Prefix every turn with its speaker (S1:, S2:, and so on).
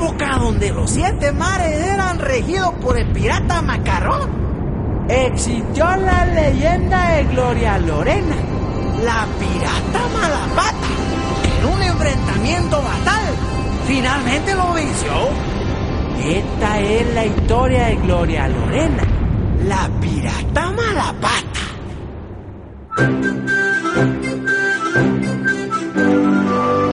S1: época donde los 7 mares eran regidos por el pirata Macarrón,
S2: existió la leyenda de Gloria Lorena,
S1: la pirata Malapata, que en un enfrentamiento fatal finalmente lo venció.
S2: Esta es la historia de Gloria Lorena,
S1: la pirata Malapata.